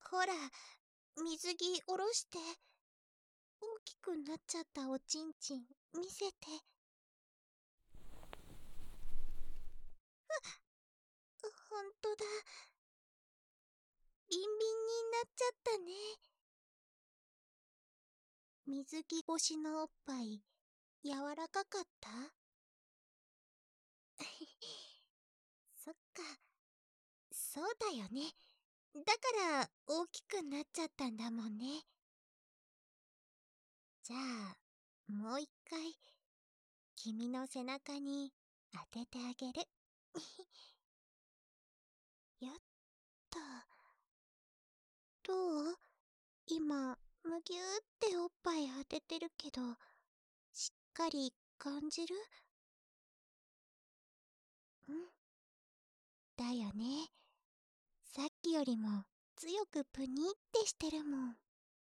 ほら、水着下ろして。大きくなっちゃったおちんちん見せて。ほんとだ。ビンビンになっちゃったね。水着越しのおっぱい柔らかかった？そっか、そうだよね。だから大きくなっちゃったんだもんね。じゃあもう一回君の背中に当ててあげる。よっと。どう？今むぎゅーっておっぱい当ててるけど、しっかり感じる？だよね。さっきよりも強くプニってしてるもん。うわ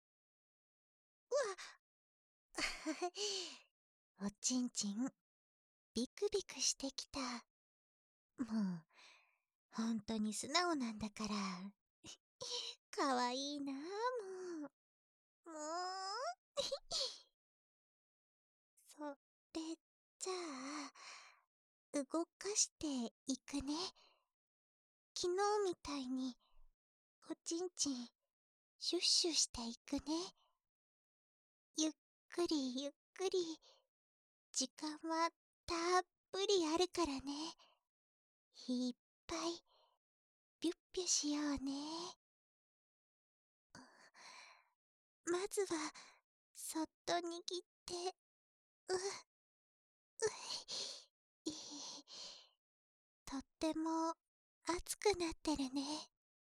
おちんちんビクビクしてきた。もうほんとに素直なんだから。かわいいなあ、もう。それじゃあ動かしていくね。昨日みたいにおちんちんシュッシュしていくね。ゆっくりゆっくり。時間はたっぷりあるからね。いっぱいピュッピュしようね。まずはそっと握って、うい、とっても熱くなってるね。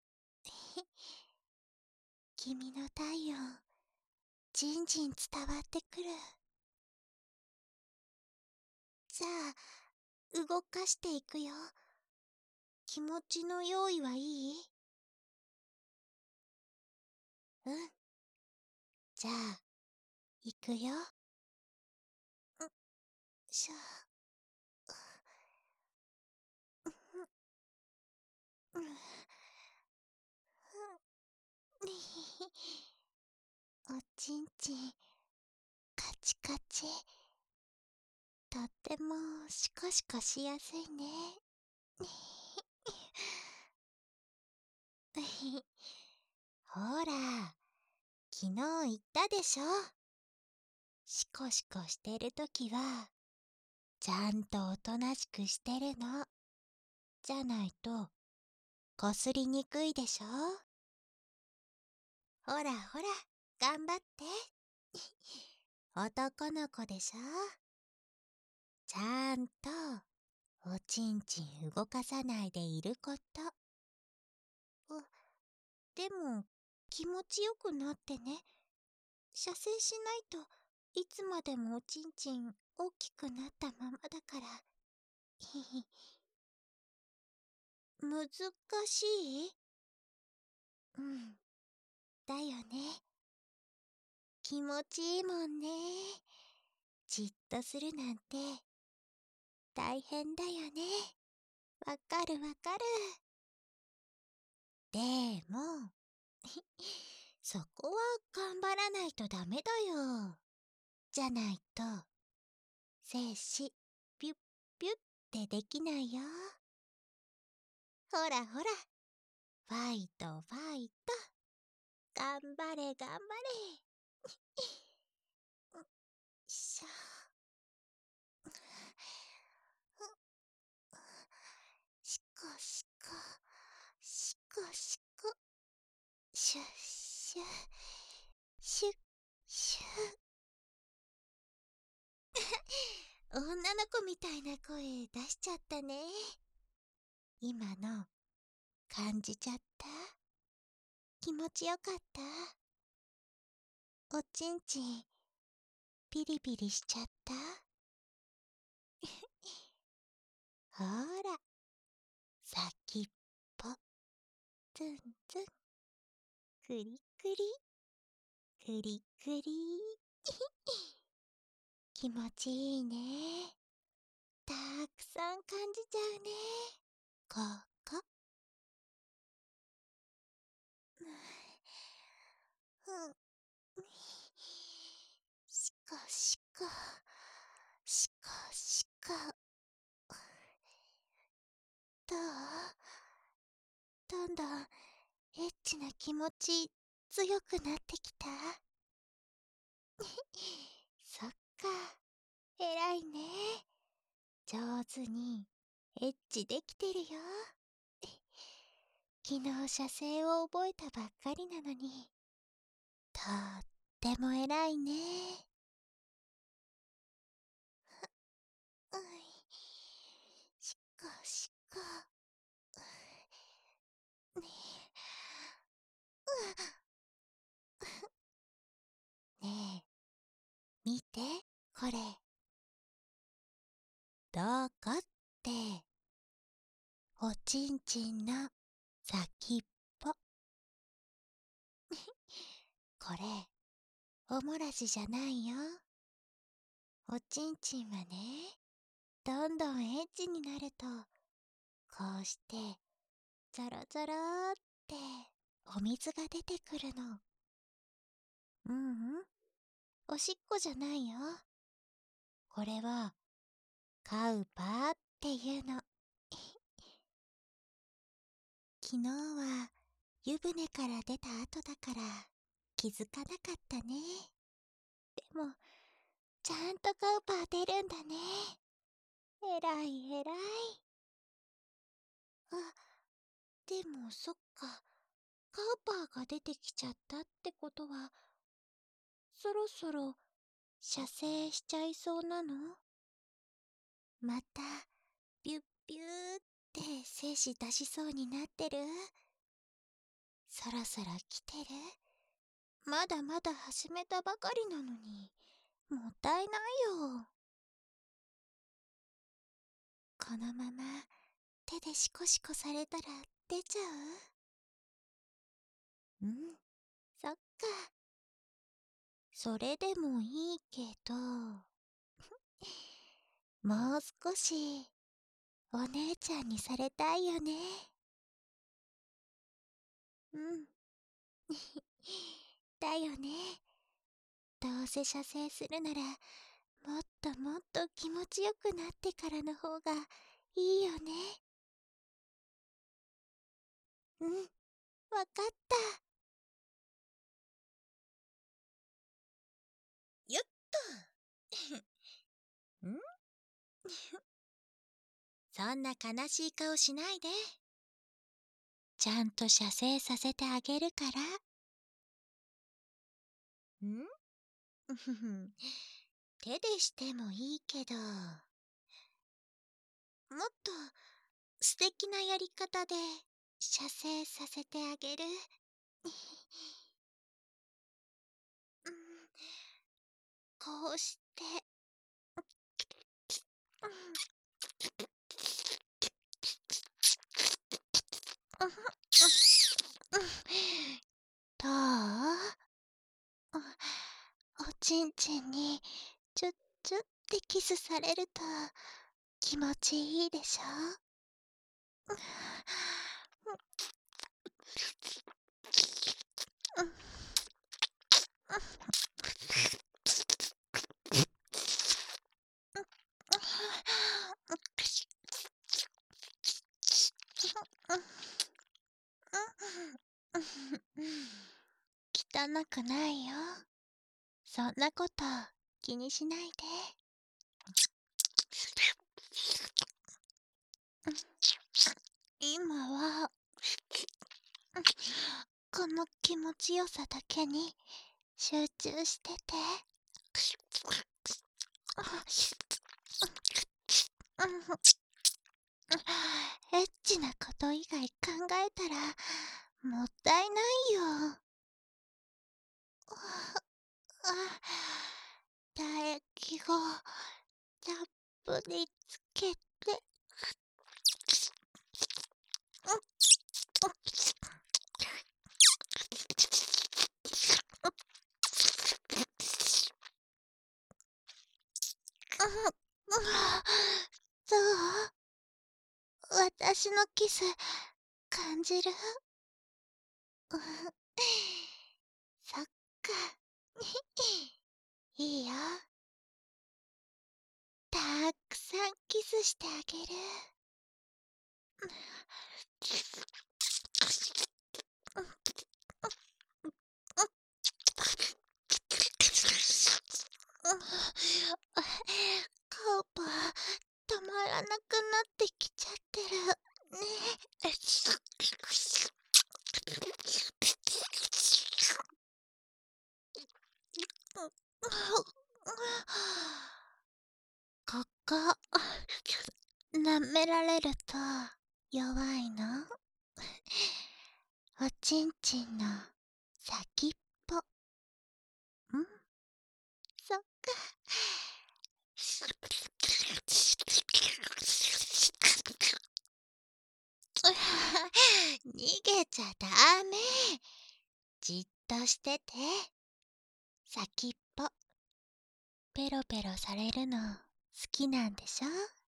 君の体温じんじん伝わってくる。じゃあ動かしていくよ。気持ちの用意はいい？うん。じゃあいくよ。しょ。おちんちんカチカチ。とってもシコシコしやすいね。ほら、昨日言ったでしょ。シコシコしてるときはちゃんとおとなしくしてるの。じゃないとこすりにくいでしょ。ほらほら、頑張って。男の子でしょ。ちゃんとおちんちん動かさないでいること。でも気持ちよくなってね。射精しないといつまでもおちんちん大きくなったままだから。難しい？うん。だよね。気持ちいいもんね。じっとするなんて大変だよね。わかるわかる。でもそこは頑張らないとダメだよ。じゃないと精子ピュッピュッってできないよ。ほらほら、ファイトファイト。頑張れ頑張れ。しょ。しこしこしこしこ。シュッシュシュッシュ。女の子みたいな声出しちゃったね。今の感じちゃった？気持ちよかった？おちんちんピリピリしちゃった？ほら、先っぽツンツン、クリクリクリクリ。気持ちいいね。たくさん感じちゃうね。ここ。 チな気持ち強くなってきた？そっか、偉いね。上手にエッチできてるよ。昨日射精を覚えたばっかりなのに、とっても偉いね。うい、しかしか、ねえ、ねえ、見て、これ。どこって、おちんちんの先っぽ。これ、おもらしじゃないよ。おちんちんはね、どんどんエッチになると、こうして、ザラザラーってお水が出てくるの。うんうん、おしっこじゃないよ。これは、カウパーっていうの。昨日は湯船から出た後だから気づかなかったね。でも、ちゃんとカウパー出るんだね。えらいえらい。あ、でもそっか。カウパーが出てきちゃったってことは、そろそろ射精しちゃいそうなの？また、ビュッビューって精子出しそうになってる？そろそろ来てる？まだまだ始めたばかりなのに、もったいないよ。このまま手でシコシコされたら出ちゃう？うん、そっか。それでもいいけど、もう少しお姉ちゃんにされたいよね。うん。だよね。どうせ射精するなら、もっともっと気持ちよくなってからの方がいいよね。うん、わかった。よっと。んそんな悲しい顔しないで。ちゃんと射精させてあげるから。ん手でしてもいいけど、もっと素敵なやり方で射精させてあげる。うん、こうして、どう？おちんちんにチュッチュってキスされると気持ちいいでしょ？汚くないよ。そんなこと気にしないで。今は、この気持ちよさだけに集中してて。エッチなこと以外考えたらもったいないよ。唾液をたっぷりつけて。どう？私のキス感じる？そっか。いいよ。たくさんキスしてあげる。 ってきちゃってるね。ここ舐められると弱いの？おちんちんの先っぽ。そっか。逃げちゃダメ。じっとしてて。先っぽペロペロされるの好きなんでしょ？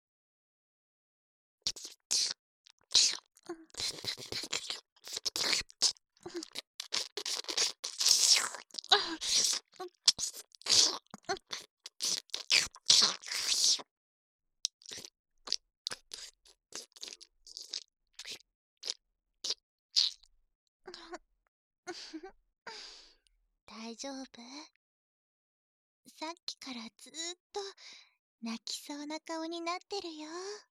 大丈夫？さっきからずーっと泣きそうな顔になってるよ。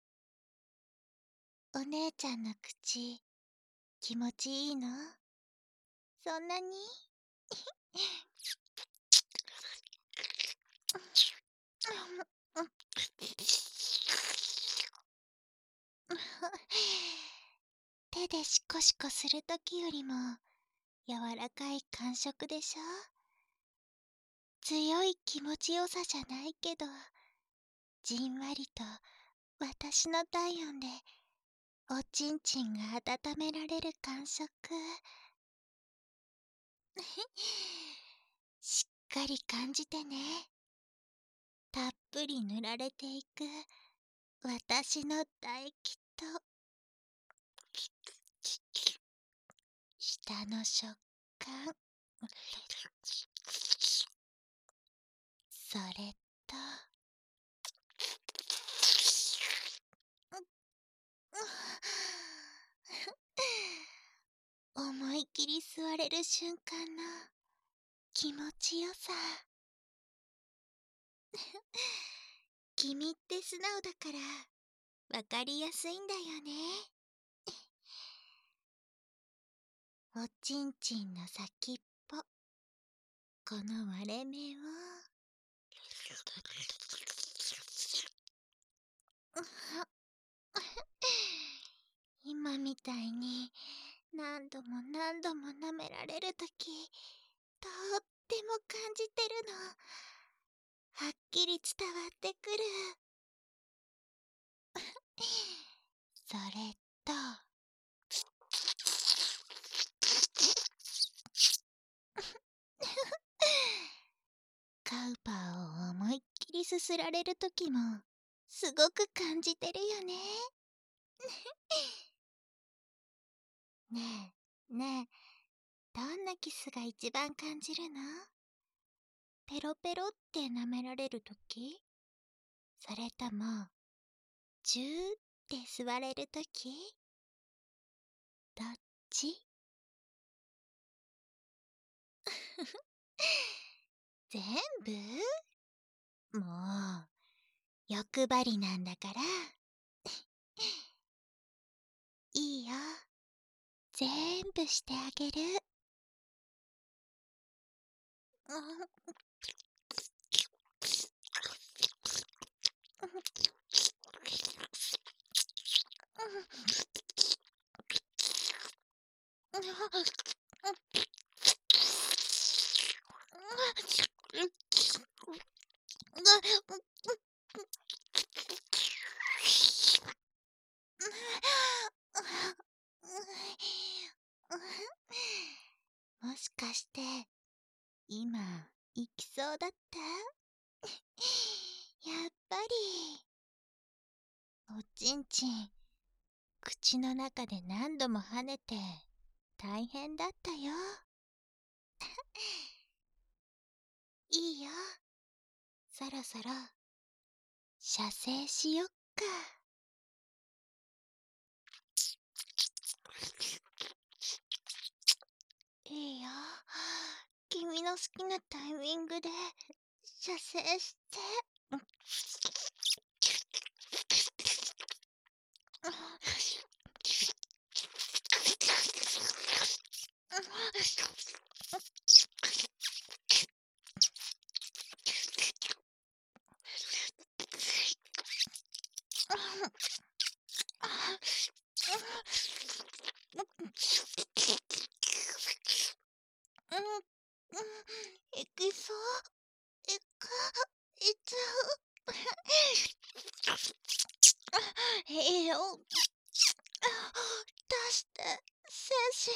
お姉ちゃんの口気持ちいいの？そんなに？手でシコシコするときよりも柔らかい感触でしょ？強い気持ちよさじゃないけど、じんわりと私の体温でおちんちんが温められる感触。しっかり感じてね。たっぷり塗られていく私の唾液と舌の食感、それと思い切り吸われる瞬間の気持ちよさ。君って素直だからわかりやすいんだよね。おちんちんの先っぽ、この割れ目を今みたいに何度も何度も舐められるとき、とっても感じてるの。はっきり伝わってくる。それと、カウパーを思いっきりすすられるときも、すごく感じてるよね。ねえ、ねえ、どんなキスが一番感じるの？ペロペロって舐められるとき？それとも、ジューって吸われるとき？どっち？全部？もう、欲張りなんだから。いいよ。全部してあげる。もしかして今行きそうだった？やっぱりおちんちん口の中で何度も跳ねて大変だったよ。いいよ、そろそろ射精しよっか。いいよ、君の好きなタイミングで射精して。 いきそう。いか、いっちゃう。いいよ。出して、先生。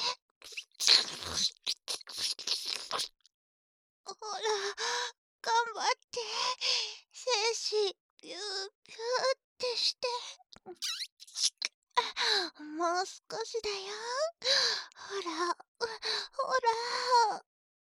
ほら、頑張って。精子、ピューピューってして。もう少しだよ。ほら、ほら。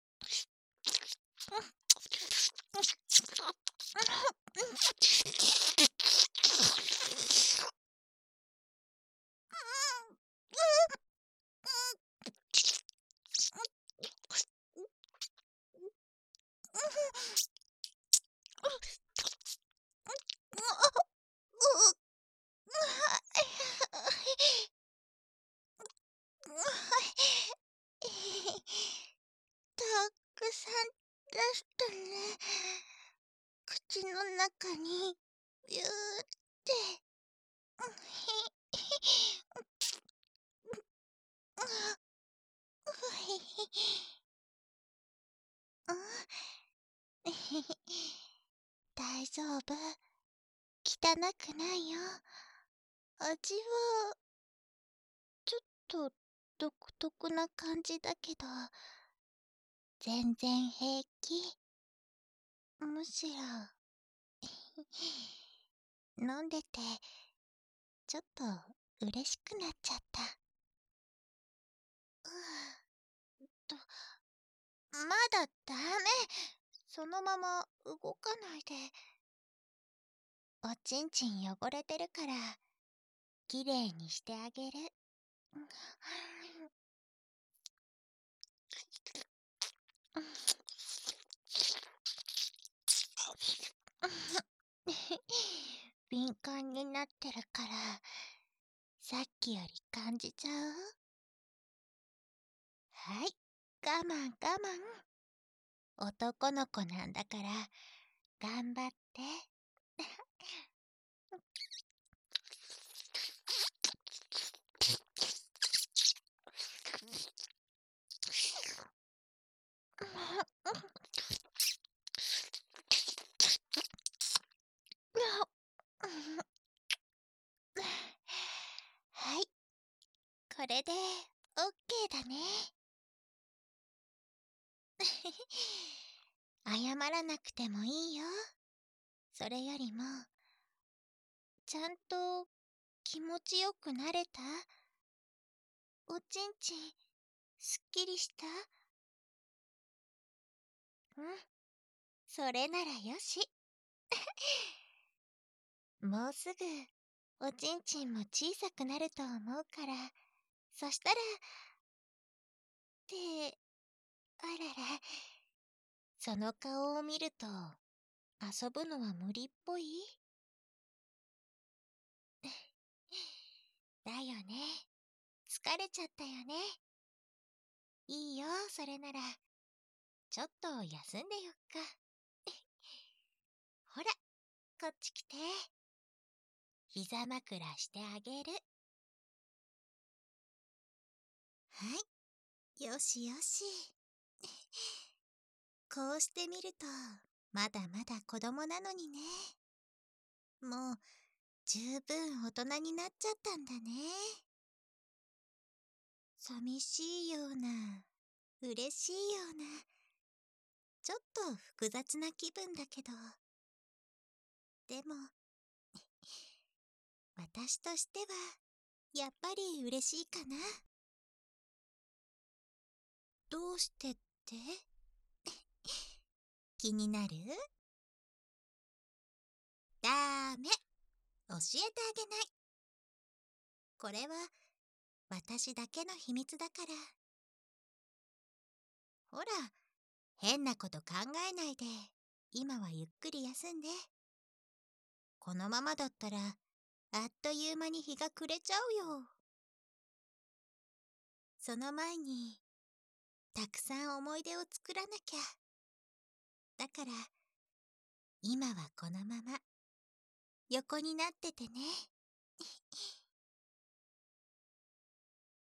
たくさん出したね。口の中にビューって。大丈夫。汚くないよ。味はちょっと独特な感じだけど、全然平気。むしろ飲んでてちょっと嬉しくなっちゃった。とまだダメ。そのまま動かないで。おちんちん汚れてるからきれいにしてあげる。敏感になってるからさっきより感じちゃう。はい、我慢我慢。男の子なんだから頑張って。はい、これでオッケーだね。謝らなくてもいいよ。それよりもちゃんと気持ちよくなれた？おちんちんすっきりした？うん、それならよし。もうすぐおちんちんも小さくなると思うから、そしたらってあらら、その顔を見ると遊ぶのは無理っぽい？だよね。疲れちゃったよね。いいよ、それならちょっと休んでよっか。ほら、こっち来て。膝枕してあげる。はい、よしよし。こうしてみるとまだまだ子供なのにね。もう十分大人になっちゃったんだね。寂しいような、嬉しいような、ちょっと複雑な気分だけど、でも私としてはやっぱり嬉しいかな。どうしてって気になる？ダメ、教えてあげない。これは私だけの秘密だから。ほら、変なこと考えないで今はゆっくり休んで。このままだったらあっという間に日が暮れちゃうよ。その前にたくさん思い出を作らなきゃ。だから、今はこのまま、横になっててね。